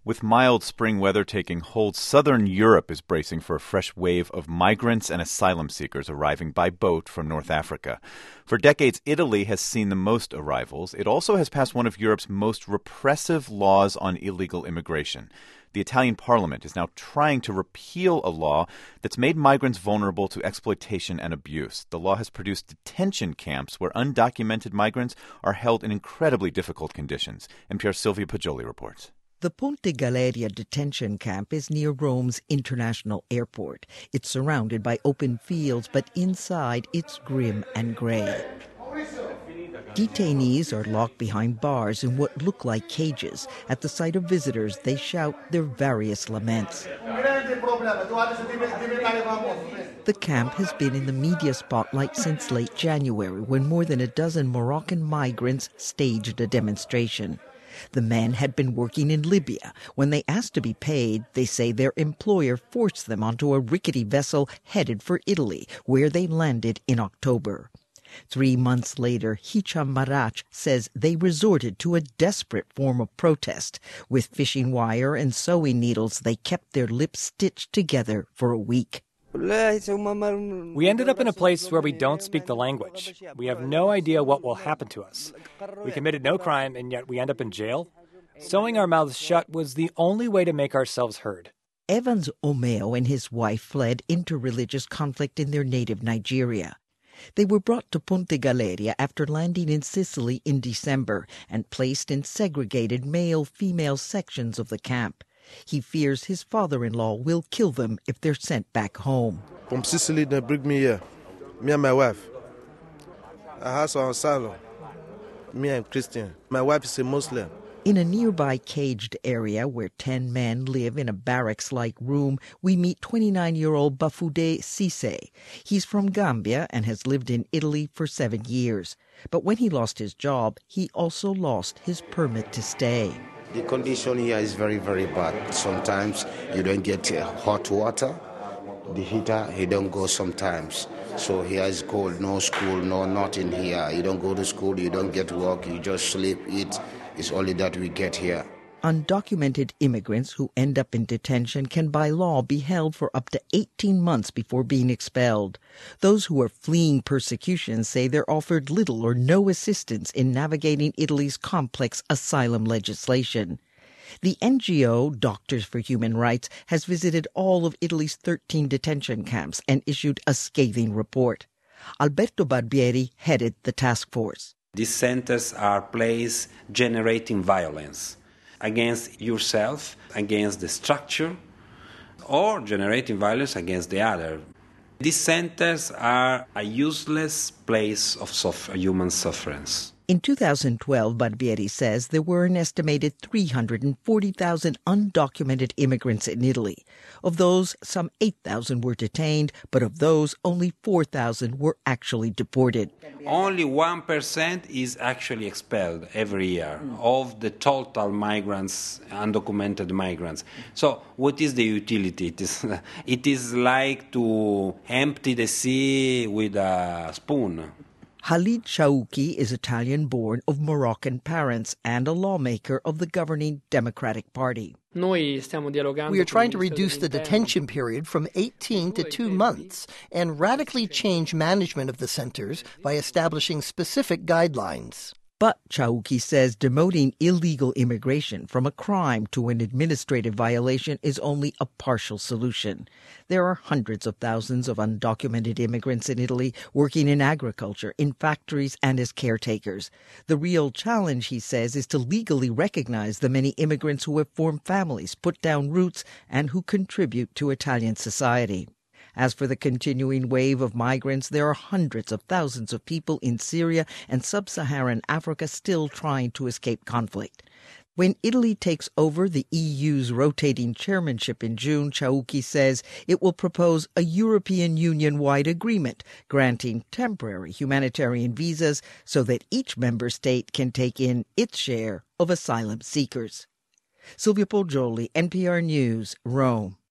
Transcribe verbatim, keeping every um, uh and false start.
With mild spring weather taking hold, southern Europe is bracing for a fresh wave of migrants and asylum seekers arriving by boat from North Africa. For decades, Italy has seen the most arrivals. It also has passed one of Europe's most repressive laws on illegal immigration. The Italian parliament is now trying to repeal a law that's made migrants vulnerable to exploitation and abuse. The law has produced detention camps where undocumented migrants are held in incredibly difficult conditions. N P R's Silvia Poggioli reports. The Ponte Galeria detention camp is near Rome's International Airport. It's surrounded by open fields, but inside it's grim and gray. Detainees are locked behind bars in what look like cages. At the sight of visitors, they shout their various laments. The camp has been in the media spotlight since late January, when more than a dozen Moroccan migrants staged a demonstration. The men had been working in Libya. When they asked to be paid, they say their employer forced them onto a rickety vessel headed for Italy, where they landed in October. Three months later, Hicham Marach says they resorted to a desperate form of protest. With fishing wire and sewing needles, they kept their lips stitched together for a week. We ended up in a place where we don't speak the language. We have no idea what will happen to us. We committed no crime, and yet we end up in jail. Sewing our mouths shut was the only way to make ourselves heard. Evans Omeo and his wife fled interreligious conflict in their native Nigeria. They were brought to Ponte Galeria after landing in Sicily in December and placed in segregated male-female sections of the camp. He fears his father-in-law will kill them if they're sent back home. From Sicily, they bring me here, me and my wife. I have some asylum. Me, I'm Christian. My wife is a Muslim. In a nearby caged area where ten men live in a barracks-like room, we meet twenty-nine-year-old Bafude Cisse. He's from Gambia and has lived in Italy for seven years. But when he lost his job, he also lost his permit to stay. The condition here is very, very bad. Sometimes you don't get uh, hot water. The heater, he don't go sometimes. So here is cold, no school, no nothing here. You don't go to school, you don't get work, you just sleep, eat. It's only that we get here. Undocumented immigrants who end up in detention can by law be held for up to eighteen months before being expelled. Those who are fleeing persecution say they're offered little or no assistance in navigating Italy's complex asylum legislation. The N G O Doctors for Human Rights has visited all of Italy's thirteen detention camps and issued a scathing report. Alberto Barbieri headed the task force. These centers are places generating violence against yourself, against the structure, or generating violence against the other. These centers are a useless place of suffer- human sufferance. In two thousand twelve, Barbieri says there were an estimated three hundred forty thousand undocumented immigrants in Italy. Of those, some eight thousand were detained, but of those, only four thousand were actually deported. Only one percent is actually expelled every year of the total migrants, undocumented migrants. So what is the utility? It is, it is like to empty the sea with a spoon. Khalid Shawki is Italian-born of Moroccan parents and a lawmaker of the governing Democratic Party. We are trying to reduce the detention period from eighteen to two months and radically change management of the centers by establishing specific guidelines. But Chauki says demoting illegal immigration from a crime to an administrative violation is only a partial solution. There are hundreds of thousands of undocumented immigrants in Italy working in agriculture, in factories, and as caretakers. The real challenge, he says, is to legally recognize the many immigrants who have formed families, put down roots, and who contribute to Italian society. As for the continuing wave of migrants, there are hundreds of thousands of people in Syria and sub-Saharan Africa still trying to escape conflict. When Italy takes over the E U's rotating chairmanship in June, Chauki says it will propose a European Union-wide agreement granting temporary humanitarian visas so that each member state can take in its share of asylum seekers. Silvia Poggioli, N P R News, Rome.